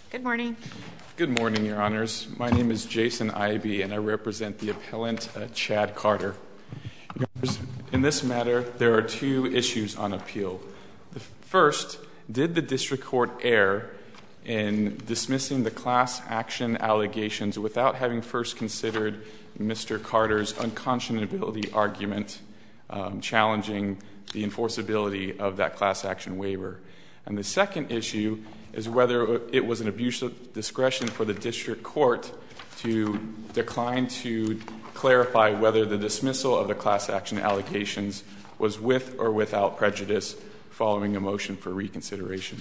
Good morning. Good morning, Your Honors. My name is Jason Ivey, and I represent the appellant Chad Carter. Your Honors, in this matter, there are two issues on appeal. The first, did the district court err in dismissing the class action allegations without having first considered Mr. Carter's unconscionability argument challenging the enforceability of that class action waiver? And the second issue is whether it was an abuse of discretion for the district court to decline to clarify whether the dismissal of the class action allegations was with or without prejudice following a motion for reconsideration.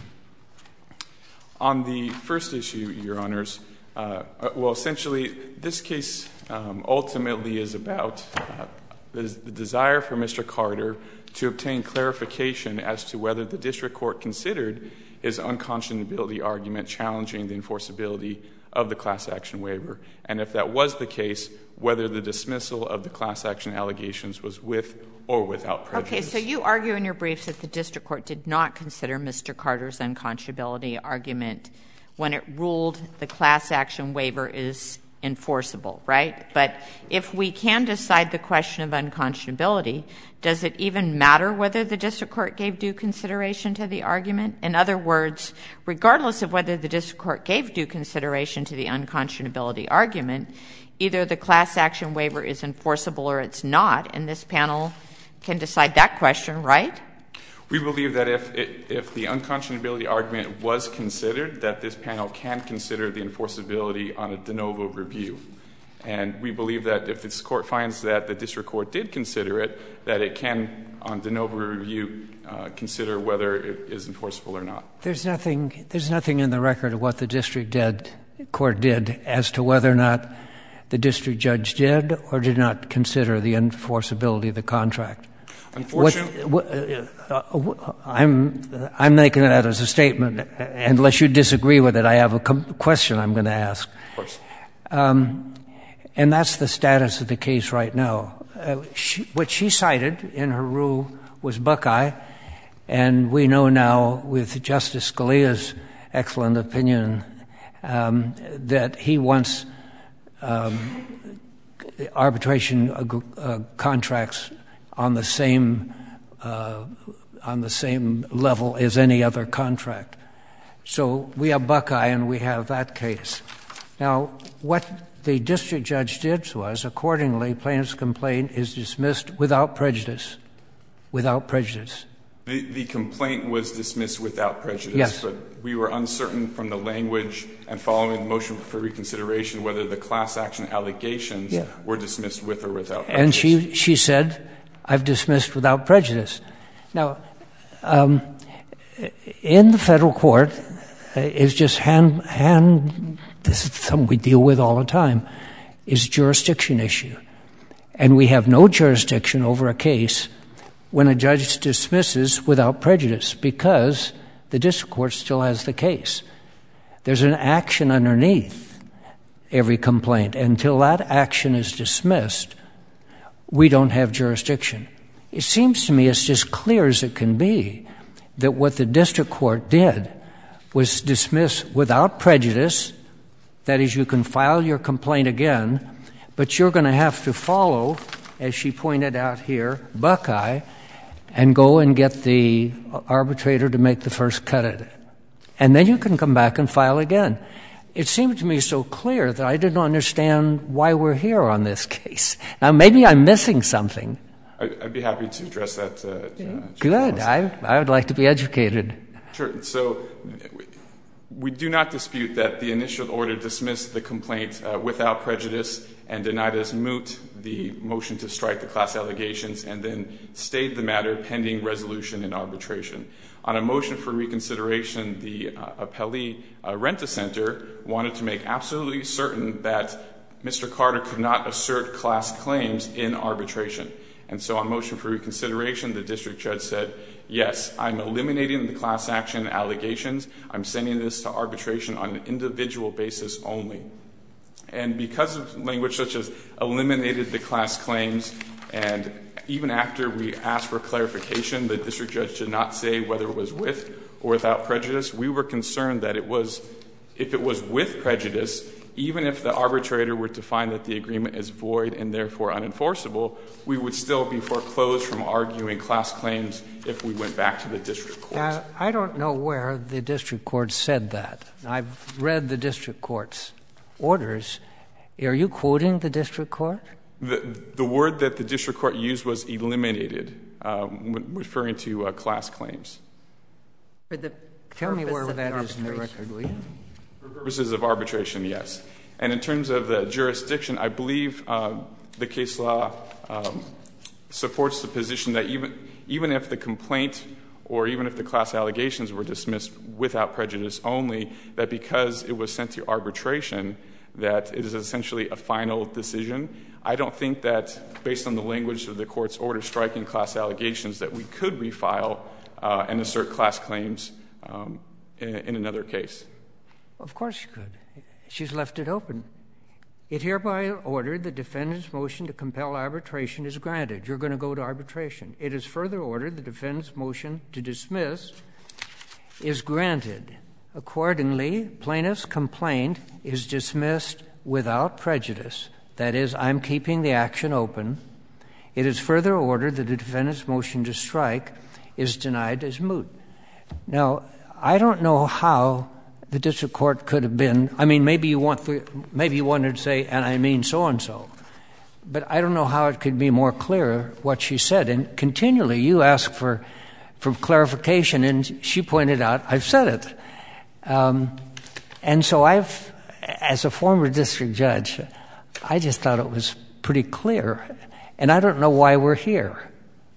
On the first issue, Your Honors, essentially, this case ultimately is about the desire for Mr. Carter to obtain clarification as to whether the district court considered his unconscionability argument challenging the enforceability of the class action waiver, and if that was the case, whether the dismissal of the class action allegations was with or without prejudice. Okay, so you argue in your briefs that the district court did not consider Mr. Carter's unconscionability argument when it ruled the class action waiver is enforceable, right? But if we can decide the question of unconscionability, does it even matter whether the district court gave due consideration to the argument? In other words, regardless of whether the district court gave due consideration to the unconscionability argument, either the class action waiver is enforceable or it's not, and this panel can decide that question, right? We believe that if the unconscionability argument was considered, that this panel can consider the enforceability on a de novo review. And we believe that if this court finds that the district court did consider it, that it can, on de novo review, consider whether it is enforceable or not. There's nothing in the record of what the district court did as to whether or not the district judge did or did not consider the enforceability of the contract. Unfortunately, I'm making that as a statement. Unless you disagree with it, I have a question I'm going to ask. Of course. And that's the status of the case right now. What she cited in her rule was Buckeye, and we know now with Justice Scalia's excellent opinion that he wants arbitration contracts on the same level as any other contract. So we have Buckeye and we have that case. Now, what the district judge did was, accordingly, plaintiff's complaint is dismissed without prejudice. Without prejudice. The complaint was dismissed without prejudice. Yes. But we were uncertain from the language and following the motion for reconsideration whether the class action allegations were dismissed with or without prejudice. And she said, I've dismissed without prejudice. Now, in the federal court, it's just this is something we deal with all the time, is jurisdiction issue. And we have no jurisdiction over a case when a judge dismisses without prejudice because the district court still has the case. There's an action underneath every complaint. Until that action is dismissed, we don't have jurisdiction. It seems to me it's just clear as it can be that what the district court did was dismiss without prejudice. That is, you can file your complaint again, but you're going to have to follow, as she pointed out here, Buckeye, and go and get the arbitrator to make the first cut at it. And then you can come back and file again. It seemed to me so clear that I didn't understand why we're here on this case. Now, maybe I'm missing something. I'd be happy to address that. Good. I would like to be educated. Sure. So we do not dispute that the initial order dismissed the complaint without prejudice and denied as moot the motion to strike the class allegations and then stayed the matter pending resolution in arbitration. On a motion for reconsideration, the appellee, Rent-A-Center, wanted to make absolutely certain that Mr. Carter could not assert class claims in arbitration. And so on motion for reconsideration, the district judge said, yes, I'm eliminating the class action allegations. I'm sending this to arbitration on an individual basis only. And because of language such as eliminated the class claims, and even after we asked for clarification, the district judge did not say whether it was with or without prejudice, we were concerned that it was if it was with prejudice, even if the arbitrator were to find that the agreement is void and therefore unenforceable, we would still be foreclosed from arguing class claims if we went back to the district court. Now, I don't know where the district court said that. I've read the district court's orders. Are you quoting the district court? The word that the district court used was eliminated, referring to class claims. Tell me where that is in the record, will you? For purposes of arbitration, yes. And in terms of the jurisdiction, I believe the case law supports the position that even if the complaint or even if the class allegations were dismissed without prejudice only, that because it was sent to arbitration, that it is essentially a final decision. I don't think that, based on the language of the court's order striking class allegations, that we could refile and assert class claims in another case. Of course you could. She's left it open. It hereby ordered the defendant's motion to compel arbitration is granted. You're going to go to arbitration. It is further ordered the defendant's motion to dismiss is granted. Accordingly, plaintiff's complaint is dismissed without prejudice. That is, I'm keeping the action open. It is further ordered that the defendant's motion to strike is denied as moot. Now, I don't know how the district court could have been. I mean, maybe you wanted to say, and I mean so-and-so. But I don't know how it could be more clear what she said. And continually you ask for clarification, and she pointed out, I've said it. And so as a former district judge, I just thought it was pretty clear. And I don't know why we're here.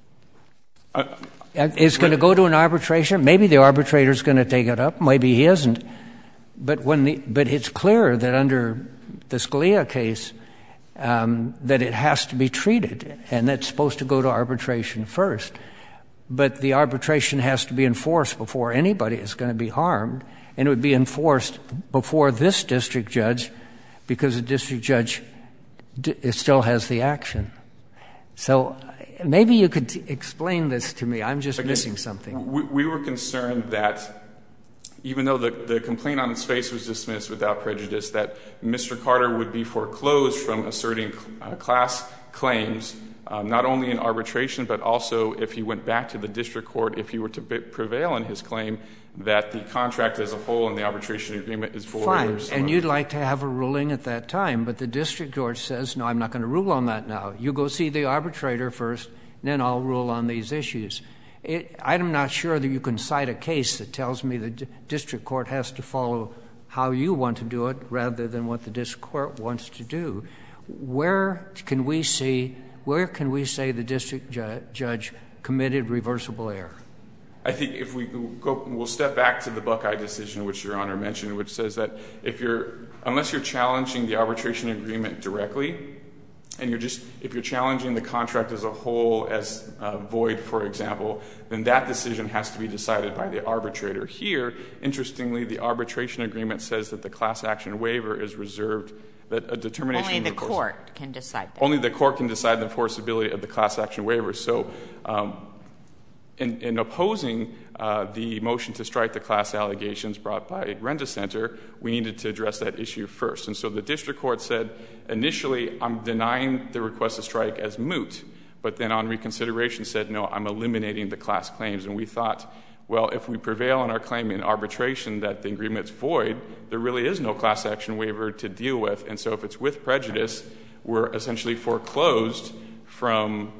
It's going to go to an arbitration. Maybe the arbitrator's going to take it up. Maybe he isn't. But it's clear that under the Scalia case that it has to be treated, and that's supposed to go to arbitration first. But the arbitration has to be enforced before anybody is going to be harmed, and it would be enforced before this district judge because the district judge still has the action. So maybe you could explain this to me. I'm just missing something. We were concerned that even though the complaint on its face was dismissed without prejudice, that Mr. Carter would be foreclosed from asserting class claims, not only in arbitration, but also if he went back to the district court, if he were to prevail in his claim, that the contract as a whole and the arbitration agreement is void. Fine. And you'd like to have a ruling at that time, but the district court says, no, I'm not going to rule on that now. You go see the arbitrator first, then I'll rule on these issues. I'm not sure that you can cite a case that tells me the district court has to follow how you want to do it rather than what the district court wants to do. Where can we say the district judge committed reversible error? I think if we'll step back to the Buckeye decision, which Your Honor mentioned, which says that unless you're challenging the arbitration agreement directly, and if you're challenging the contract as a whole as void, for example, then that decision has to be decided by the arbitrator. Here, interestingly, the arbitration agreement says that the class action waiver is reserved, that a determination only the court can decide that. Only the court can decide the enforceability of the class action waiver. So in opposing the motion to strike the class allegations brought by Rent-A-Center, we needed to address that issue first. And so the district court said, initially, I'm denying the request to strike as moot, but then on reconsideration said, no, I'm eliminating the class claims. And we thought, well, if we prevail on our claim in arbitration that the agreement's void, there really is no class action waiver to deal with. And so if it's with prejudice, we're essentially foreclosed from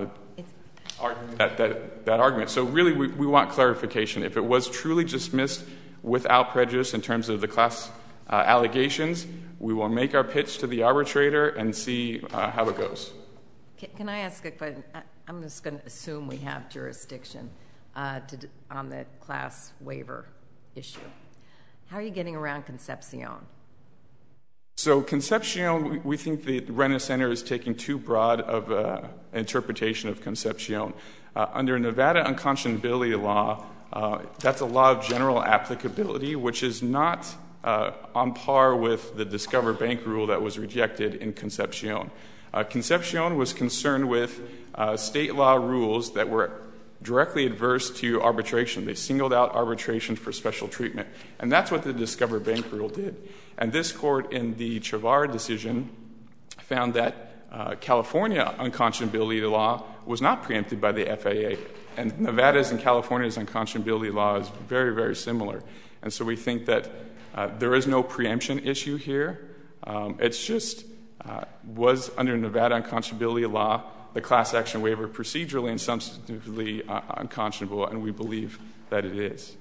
that argument. So really, we want clarification. If it was truly dismissed without prejudice in terms of the class allegations, we will make our pitch to the arbitrator and see how it goes. Can I ask a question? I'm just going to assume we have jurisdiction on the class waiver issue. How are you getting around Concepcion? So Concepcion, we think the Rent-A-Center is taking too broad of an interpretation of Concepcion. Under Nevada unconscionability law, that's a law of general applicability, which is not on par with the Discover Bank rule that was rejected in Concepcion. Concepcion was concerned with state law rules that were directly adverse to arbitration. They singled out arbitration for special treatment. And that's what the Discover Bank rule did. And this Court in the Chavar decision found that California unconscionability law was not preempted by the FAA. And Nevada's and California's unconscionability law is very, very similar. And so we think that there is no preemption issue here. It's just was under Nevada unconscionability law the class action waiver procedurally and substantively unconscionable, and we believe that it is.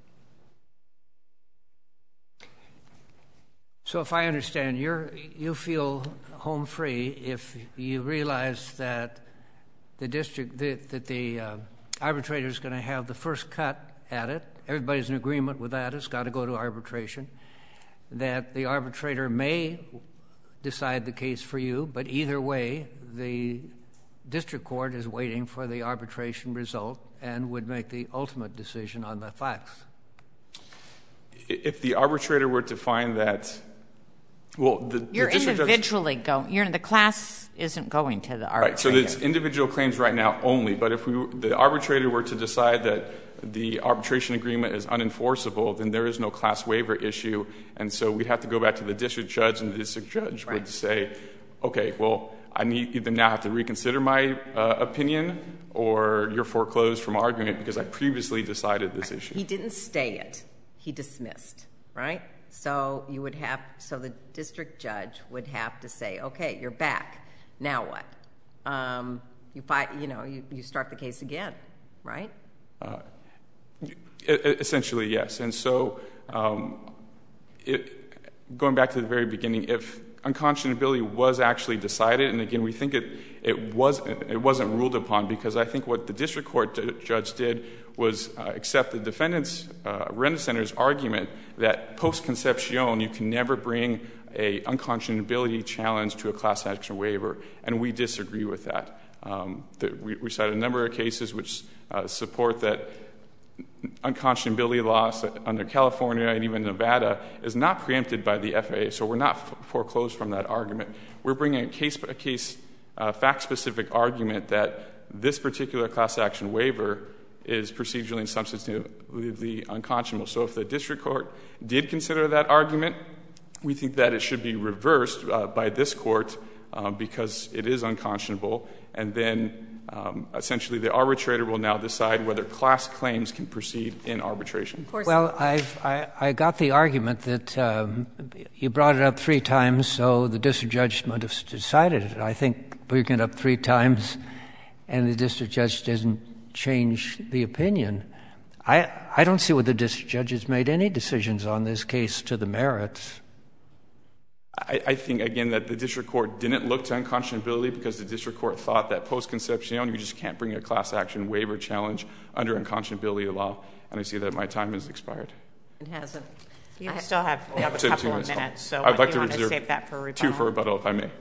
So if I understand, you feel home free if you realize that the arbitrator is going to have the first cut at it. Everybody's in agreement with that. It's got to go to arbitration. That the arbitrator may decide the case for you, but either way, the district court is waiting for the arbitration result and would make the ultimate decision on the facts. If the arbitrator were to find that, well, the you're district individually going. The class isn't going to the arbitrator. Right. So it's individual claims right now only. But if the arbitrator were to decide that the arbitration agreement is unenforceable, then there is no class waiver issue, and so we'd have to go back to the district judge, and the district judge would say, okay, well, I either now have to reconsider my opinion, or you're foreclosed from argument because I previously decided this issue. He didn't stay it. He dismissed, right? So the district judge would have to say, okay, you're back. Now what? You start the case again, right? Essentially, yes. And so going back to the very beginning, if unconscionability was actually decided, and again, we think it wasn't ruled upon, because I think what the district court judge did was accept the defendant's Rent-A-Center's argument that post-conception you can never bring a unconscionability challenge to a class action waiver, and we disagree with that. We cited a number of cases which support that unconscionability laws under California and even Nevada is not preempted by the FAA, so we're not foreclosed from that argument. We're bringing a case fact-specific argument that this particular class action waiver is procedurally and substantively unconscionable. So if the district court did consider that argument, we think that it should be reversed by this court because it is unconscionable, and then essentially the arbitrator will now decide whether class claims can proceed in arbitration. Well, I got the argument that you brought it up 3 times, so the district judge might have decided it. I think bringing it up 3 times and the district judge doesn't change the opinion. I don't see where the district judge has made any decisions on this case to the merits. I think, again, that the district court didn't look to unconscionability because the district court thought that post-conception you just can't bring a class action waiver challenge under unconscionability law, and I see that my time has expired. It hasn't. You still have a couple of minutes, so I'd like you to want reserve to save that for rebuttal? 2 for rebuttal, if I may.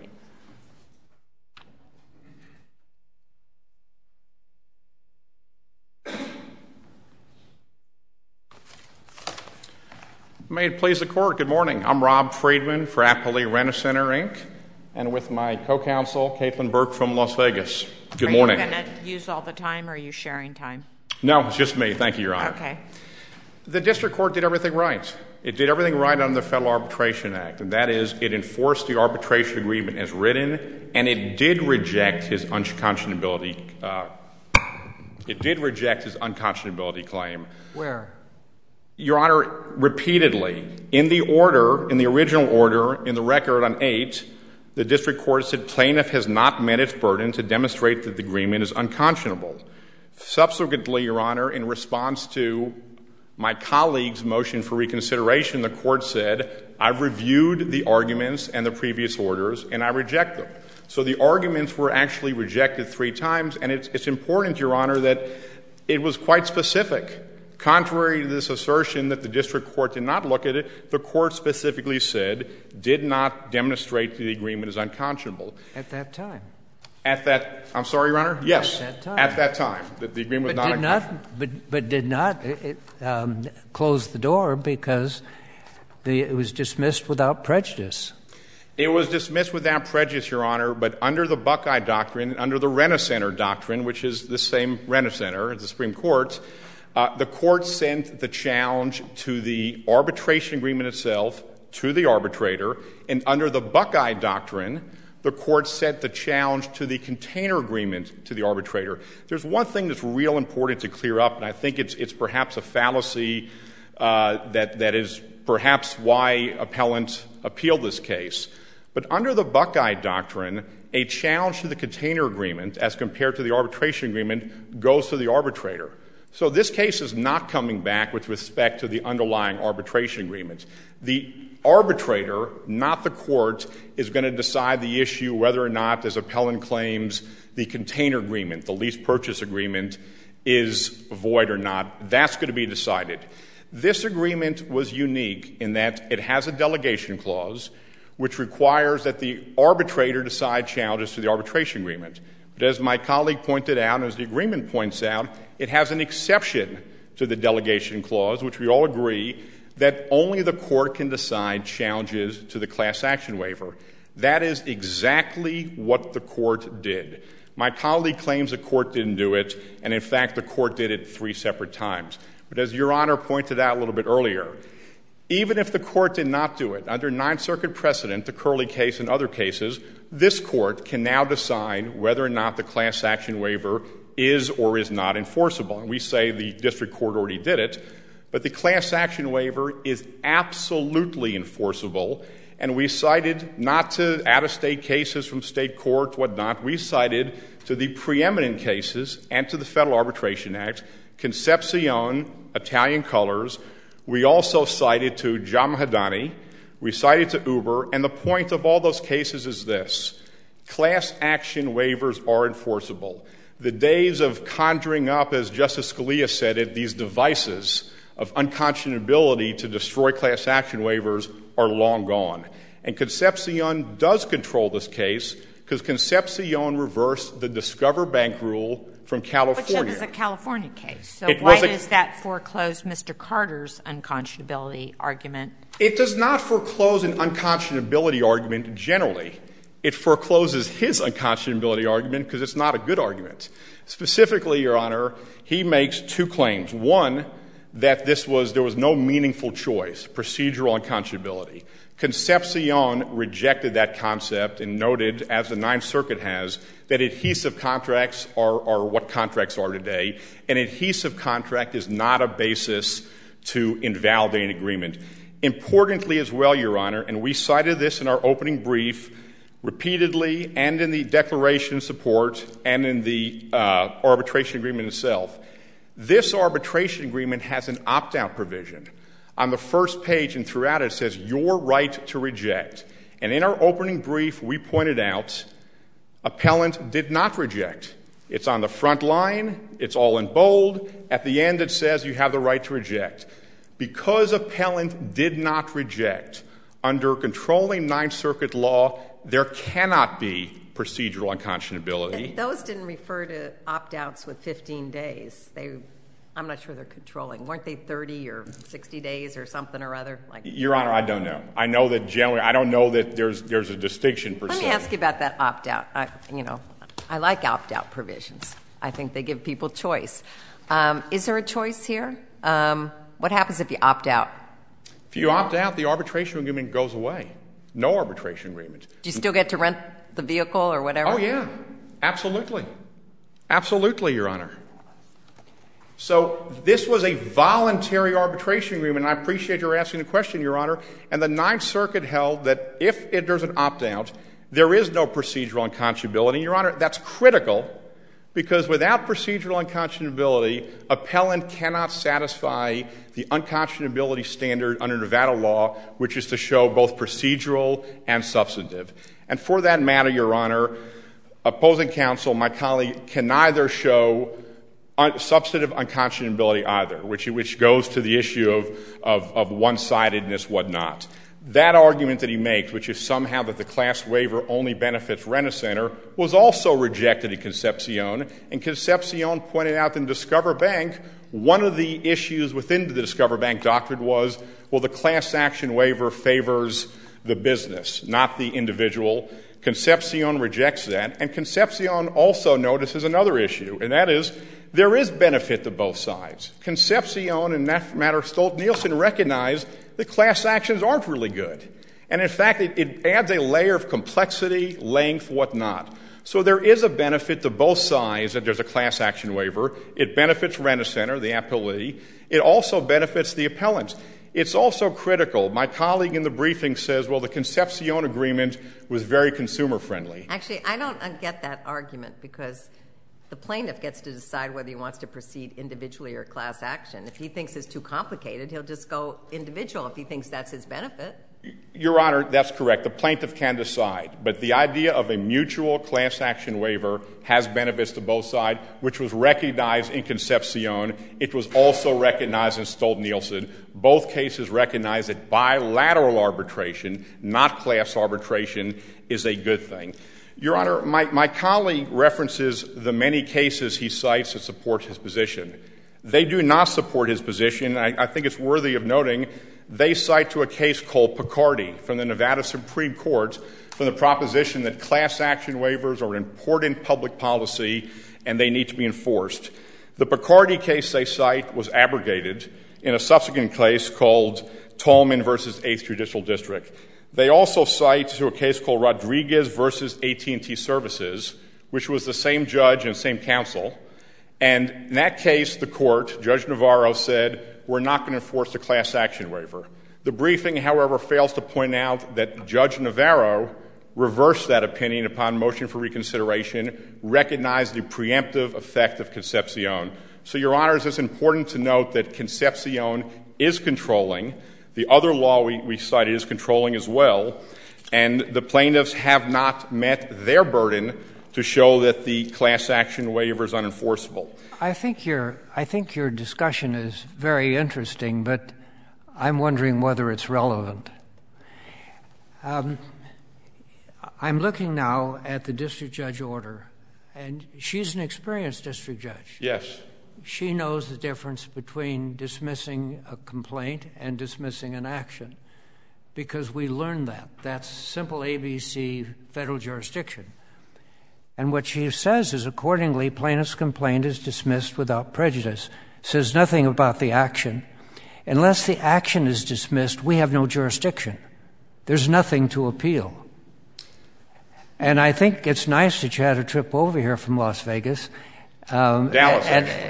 May it please the Court, good morning. I'm Rob Friedman for Appalachia Rent-A-Center, Inc., and with my co-counsel, Caitlin Burke from Las Vegas. Good morning. Are you going to use all the time, or are you sharing time? No, it's just me. Thank you, Your Honor. Okay. The district court did everything right. It did everything right under the Federal Arbitration Act, and that is it enforced the arbitration agreement as written, and it did reject his unconscionability claim. Where? Your Honor, repeatedly, in the order, in the original order, in the record on 8, the district court said plaintiff has not met its burden to demonstrate that the agreement is unconscionable. Subsequently, Your Honor, in response to my colleague's motion for reconsideration, the court said, I've reviewed the arguments and the previous orders, and I reject them. So the arguments were actually rejected 3 times, and it's important, Your Honor, that it was quite specific. Contrary to this assertion that the district court did not look at it, the court specifically said did not demonstrate that the agreement is unconscionable. At that time? I'm sorry, Your Honor? Yes. At that time. At that time, that the agreement was not unconscionable. But did not close the door because it was dismissed without prejudice. It was dismissed without prejudice, Your Honor, but under the Buckeye Doctrine, under the Rent-A-Center Doctrine, which is the same Rent-A-Center as the Supreme Court, the Court sent the challenge to the arbitration agreement itself, to the arbitrator, and under the Buckeye Doctrine, the Court sent the challenge to the container agreement to the arbitrator. There's one thing that's real important to clear up, and I think it's perhaps a fallacy that is perhaps why appellant appealed this case. But under the Buckeye Doctrine, a challenge to the container agreement as compared to the arbitration agreement goes to the arbitrator. So this case is not coming back with respect to the underlying arbitration agreement. The arbitrator, not the court, is going to decide the issue whether or not, as appellant claims, the container agreement, the lease purchase agreement, is void or not. That's going to be decided. This agreement was unique in that it has a delegation clause which requires that the arbitrator decide challenges to the arbitration agreement. But as my colleague pointed out, and as the agreement points out, it has an exception to the delegation clause, which we all agree, that only the court can decide challenges to the class action waiver. That is exactly what the court did. My colleague claims the court didn't do it, and in fact the court did it 3 separate times. But as Your Honor pointed out a little bit earlier, even if the court did not do it, under Ninth Circuit precedent, the Curley case and other cases, this court can now decide whether or not the class action waiver is or is not enforceable. And we say the district court already did it, but the class action waiver is absolutely enforceable. And we cited not to out-of-state cases from state courts, whatnot. We cited to the preeminent cases and to the Federal Arbitration Act, Concepcion, Italian Colors. We also cited to Jamahadani. We cited to Uber. And the point of all those cases is this. Class action waivers are enforceable. The days of conjuring up, as Justice Scalia said it, these devices of unconscionability to destroy class action waivers are long gone. And Concepcion does control this case because Concepcion reversed the Discover Bank rule from California. Which is a California case. So why does that foreclose Mr. Carter's unconscionability argument? It does not foreclose an unconscionability argument generally. It forecloses his unconscionability argument because it's not a good argument. Specifically, Your Honor, he makes 2 claims. One, that there was no meaningful choice, procedural unconscionability. Concepcion rejected that concept and noted, as the Ninth Circuit has, that adhesive contracts are what contracts are today. An adhesive contract is not a basis to invalidate an agreement. Importantly as well, Your Honor, and we cited this in our opening brief repeatedly and in the declaration of support and in the arbitration agreement itself, this arbitration agreement has an opt-out provision. On the first page and throughout it says, your right to reject. And in our opening brief, we pointed out, appellant did not reject. It's on the front line. It's all in bold. At the end, it says you have the right to reject. Because appellant did not reject, under controlling Ninth Circuit law, there cannot be procedural unconscionability. Those didn't refer to opt-outs with 15 days. I'm not sure they're controlling. Weren't they 30 or 60 days or something or other? Your Honor, I don't know. I know that generally, I don't know that there's a distinction per se. Let me ask you about that opt-out. I like opt-out provisions. I think they give people choice. Is there a choice here? What happens if you opt out? If you opt out, the arbitration agreement goes away. No arbitration agreement. Do you still get to rent the vehicle or whatever? Oh, yeah. Absolutely. Absolutely, Your Honor. So this was a voluntary arbitration agreement, and I appreciate your asking the question, Your Honor. And the Ninth Circuit held that if there's an opt-out, there is no procedural unconscionability. Your Honor, that's critical because without procedural unconscionability, appellant cannot satisfy the unconscionability standard under Nevada law, which is to show both procedural and substantive. And for that matter, Your Honor, opposing counsel, my colleague, can neither show substantive unconscionability either, which goes to the issue of one-sidedness, whatnot. That argument that he makes, which is somehow that the class waiver only benefits Rent-A-Center, was also rejected in Concepcion. And Concepcion pointed out in Discover Bank, one of the issues within the Discover Bank doctrine was, well, the class action waiver favors the business, not the individual. Concepcion rejects that, and Concepcion also notices another issue, and that is there is benefit to both sides. Concepcion and that matter Stolt-Nielsen recognize that class actions aren't really good. And in fact, it adds a layer of complexity, length, whatnot. So there is a benefit to both sides that there's a class action waiver. It benefits Rent-A-Center, the appellee. It also benefits the appellant. It's also critical. My colleague in the briefing says, well, the Concepcion agreement was very consumer-friendly. Actually, I don't get that argument because the plaintiff gets to decide whether he wants to proceed individually or class action. If he thinks it's too complicated, he'll just go individual if he thinks that's his benefit. Your Honor, that's correct. The plaintiff can decide. But the idea of a mutual class action waiver has benefits to both sides, which was recognized in Concepcion. It was also recognized in Stolt-Nielsen. Both cases recognize that bilateral arbitration, not class arbitration, is a good thing. Your Honor, my colleague references the many cases he cites that support his position. They do not support his position. I think it's worthy of noting they cite to a case called Picardi from the Nevada Supreme Court for the proposition that class action waivers are an important public policy and they need to be enforced. The Picardi case they cite was abrogated in a subsequent case called Tallman versus 8th Judicial District. They also cite to a case called Rodriguez versus AT&T Services, which was the same judge and same counsel. And in that case, the court, Judge Navarro, said, we're not going to enforce the class action waiver. The briefing, however, fails to point out that Judge Navarro reversed that opinion upon motion for reconsideration, recognized the preemptive effect of Concepcion. So, Your Honors, it's important to note that Concepcion is controlling. The other law we cited is controlling as well. And the plaintiffs have not met their burden to show that the class action waiver is unenforceable. I think your discussion is very interesting, but I'm wondering whether it's relevant. I'm looking now at the district judge order, and she's an experienced district judge. Yes. She knows the difference between dismissing a complaint and dismissing an action because we learned that. That's simple ABC federal jurisdiction. And what she says is, accordingly, plaintiff's complaint is dismissed without prejudice. Says nothing about the action. Unless the action is dismissed, we have no jurisdiction. There's nothing to appeal. And I think it's nice that you had a trip over here from Las Vegas. Dallas.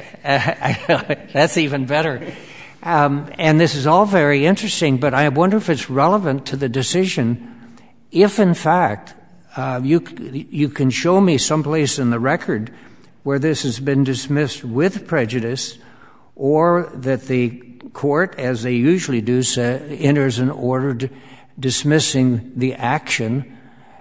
That's even better. And this is all very interesting, but I wonder if it's relevant to the decision if, in fact, you can show me someplace in the record where this has been dismissed with prejudice, or that the court, as they usually do, enters an order dismissing the action.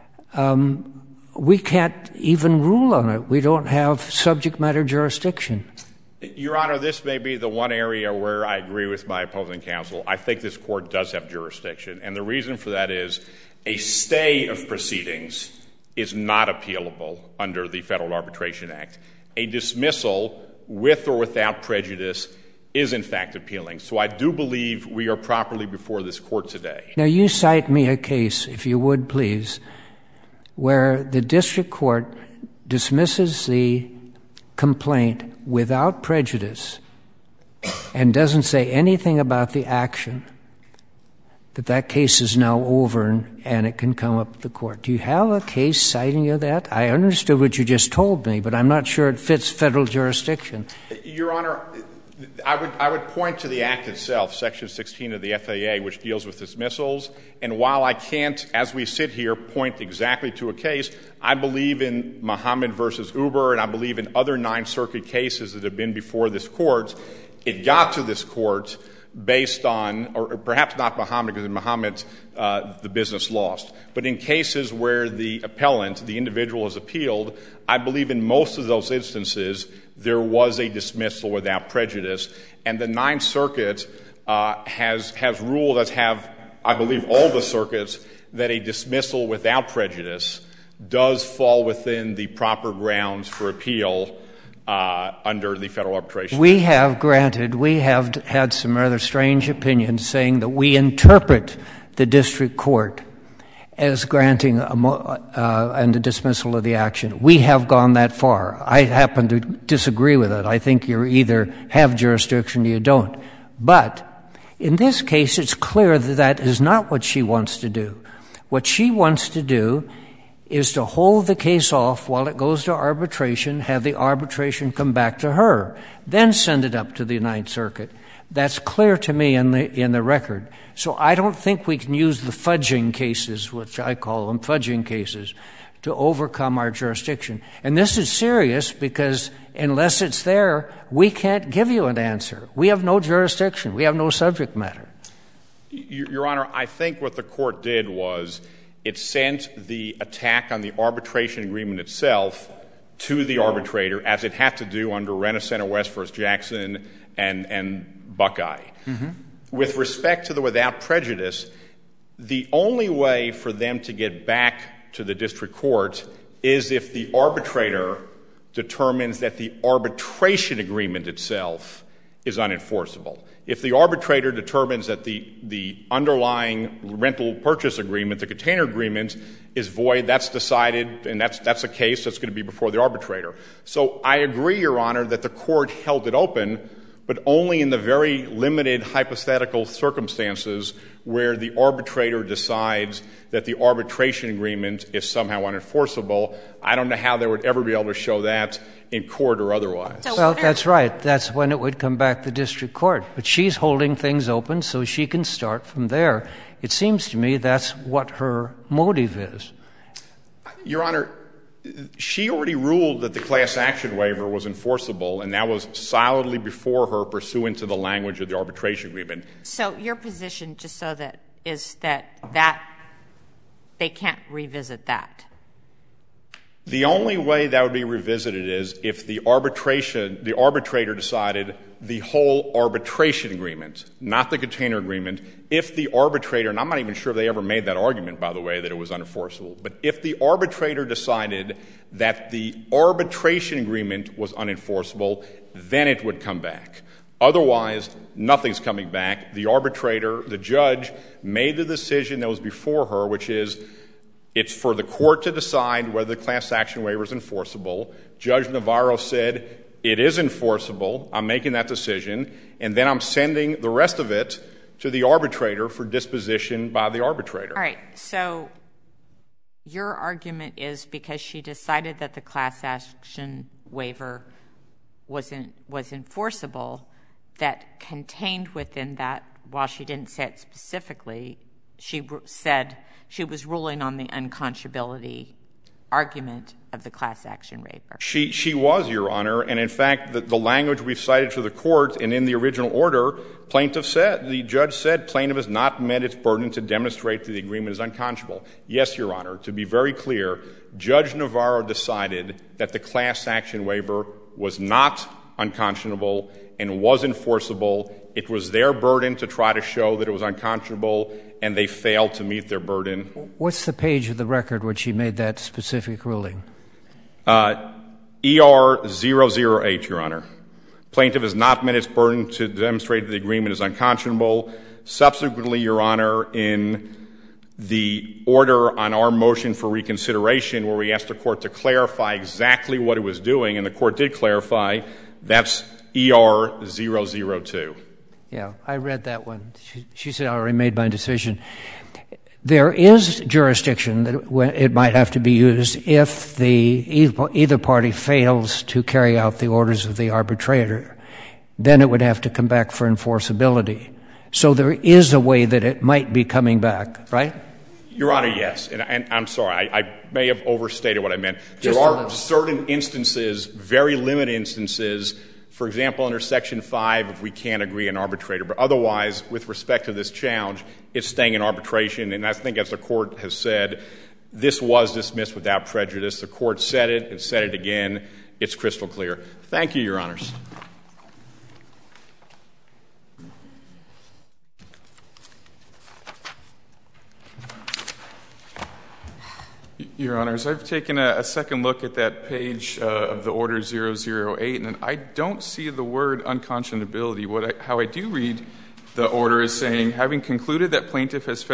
We can't even rule on it. We don't have subject matter jurisdiction. Your Honor, this may be the one area where I agree with my opposing counsel. I think this court does have jurisdiction, and the reason for that is a stay of proceedings is not appealable under the Federal Arbitration Act. A dismissal, with or without prejudice, is in fact appealing. So I do believe we are properly before this court today. Now, you cite me a case, if you would please, where the district court dismisses the complaint without prejudice and doesn't say anything about the action, that case is now over and it can come up to the court. Do you have a case citing you that? I understood what you just told me, but I'm not sure it fits federal jurisdiction. Your Honor, I would point to the Act itself, Section 16 of the FAA, which deals with dismissals. And while I can't, as we sit here, point exactly to a case, I believe in Muhammad versus Uber, and I believe in other Ninth Circuit cases that have been before this court. It got to this court based on, or perhaps not Muhammad, because in Muhammad the business lost. But in cases where the appellant, the individual, has appealed, I believe in most of those instances there was a dismissal without prejudice. And the Ninth Circuit has ruled, as have, I believe, all the circuits, that a dismissal without prejudice does fall within the proper grounds for appeal under the Federal Arbitration Act. We have had some rather strange opinions saying that we interpret the district court as granting and the dismissal of the action. We have gone that far. I happen to disagree with it. I think you either have jurisdiction or you don't. But in this case, it's clear that that is not what she wants to do. What she wants to do is to hold the case off while it goes to arbitration, have the arbitration come back to her, then send it up to the Ninth Circuit. That's clear to me in the record. So I don't think we can use the fudging cases, which I call them fudging cases, to overcome our jurisdiction. And this is serious because unless it's there, we can't give you an answer. We have no jurisdiction. We have no subject matter. Your Honor, I think what the Court did was it sent the attack on the arbitration agreement itself to the arbitrator, as it had to do under Rent-A-Center West v. Jackson and Buckeye. Mm-hmm. With respect to the without prejudice, the only way for them to get back to the district court is if the arbitrator determines that the arbitration agreement itself is unenforceable. If the arbitrator determines that the underlying rental purchase agreement, the container agreement, is void, that's decided, and that's a case that's going to be before the arbitrator. So I agree, Your Honor, that the Court held it open, but only in the very limited hypothetical circumstances where the arbitrator decides that the arbitration agreement is somehow unenforceable. I don't know how they would ever be able to show that in court or otherwise. Well, that's right. That's when it would come back to district court. But she's holding things open so she can start from there. It seems to me that's what her motive is. Your Honor, she already ruled that the class action waiver was enforceable, and that was solidly before her pursuant to the language of the arbitration agreement. So your position, just so that, is that they can't revisit that? The only way that would be revisited is if the arbitrator decided the whole arbitration agreement, not the container agreement, if the arbitrator, and I'm not even sure if they ever made that argument, by the way, that it was unenforceable, but if the arbitrator decided that the arbitration agreement was unenforceable, then it would come back. Otherwise, nothing's coming back. The arbitrator, the judge, made the decision that was before her, which is it's for the court to decide whether the class action waiver is enforceable. Judge Navarro said it is enforceable. I'm making that decision. And then I'm sending the rest of it to the arbitrator for disposition by the arbitrator. All right. So your argument is because she decided that the class action waiver was enforceable, that contained within that, while she didn't say it specifically, she said she was ruling on the unconscionability argument of the class action waiver. She was, Your Honor, and in fact, the language we've cited to the court and in the original order, the judge said plaintiff has not met its burden to demonstrate that the agreement is unconscionable. Yes, Your Honor, to be very clear, Judge Navarro decided that the class action waiver was not unconscionable and was enforceable. It was their burden to try to show that it was unconscionable, and they failed to meet their burden. What's the page of the record where she made that specific ruling? ER 008, Your Honor. Plaintiff has not met its burden to demonstrate that the agreement is unconscionable. Subsequently, Your Honor, in the order on our motion for reconsideration where we asked the court to clarify exactly what it was doing, and the court did clarify, that's ER 002. Yeah, I read that one. She said, I already made my decision. There is jurisdiction that it might have to be used if either party fails to carry out the orders of the arbitrator. Then it would have to come back for enforceability. So there is a way that it might be coming back, right? Your Honor, yes. And I'm sorry, I may have overstated what I meant. There are certain instances, very limited instances, for example, under Section 5, if we can't agree on arbitrator. But otherwise, with respect to this challenge, it's staying in arbitration. And I think, as the Court has said, this was dismissed without prejudice. The Court said it said it again. It's crystal clear. Thank you, Your Honors. Your Honors, I've taken a second look at that page of the Order 008, and I don't see the word unconscionability. How I do read the order is saying, having concluded that plaintiff has failed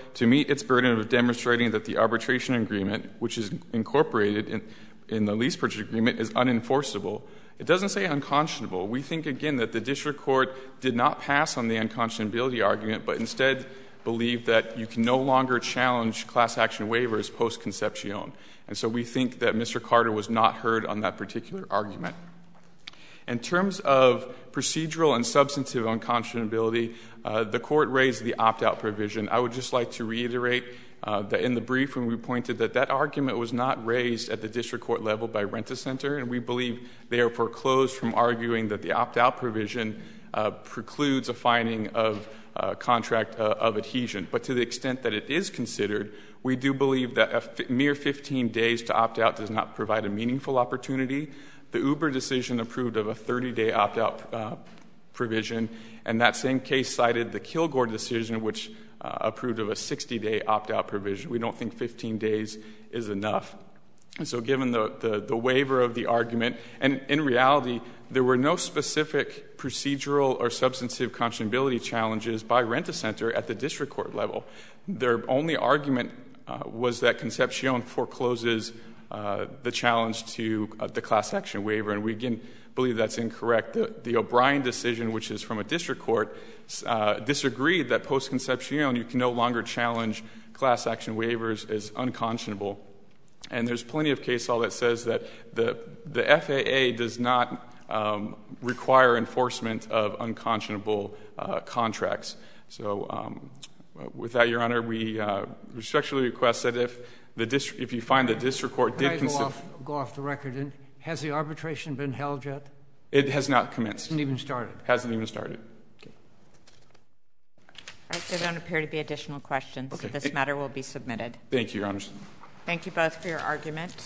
to meet its burden of demonstrating that the arbitration agreement, which is incorporated in the lease purchase agreement, is unenforceable. It doesn't say unconscionable. We think, again, that the district court did not pass on the unconscionability argument, but instead believed that you can no longer challenge class action waivers post-conception. And so we think that Mr. Carter was not heard on that particular argument. In terms of procedural and substantive unconscionability, the court raised the opt-out provision. I would just like to reiterate that in the brief when we pointed that argument was not raised at the district court level by Rent-A-Center, and we believe they are foreclosed from arguing that the opt-out provision precludes a finding of contract of adhesion. But to the extent that it is considered, we do believe that a mere 15 days to opt out does not provide a meaningful opportunity. The Uber decision approved of a 30-day opt-out provision, and that same case cited the Kilgore decision, which approved of a 60-day opt-out provision. We don't think 15 days is enough. And so given the waiver of the argument, and in reality, there were no specific procedural or substantive conscionability challenges by Rent-A-Center at the district court level. Their only argument was that Concepcion forecloses the challenge to the class action waiver, and we again believe that's incorrect. The O'Brien decision, which is from a district court, disagreed that post-Concepcion you can no longer challenge class action waivers as unconscionable. And there's plenty of case law that says that the FAA does not require enforcement of unconscionable contracts. So with that, Your Honor, we respectfully request that if you find the district court did consider— Go off the record. Has the arbitration been held yet? It has not commenced. Hasn't even started. Hasn't even started. Okay. All right. There don't appear to be additional questions. Okay. This matter will be submitted. Thank you, Your Honor. Thank you both for your argument.